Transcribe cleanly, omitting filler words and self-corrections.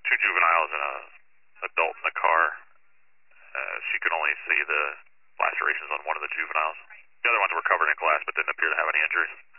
two juveniles and a adult in the car. She could only see the lacerations on one of the juveniles. The other ones were covered in glass but didn't appear to have any injuries.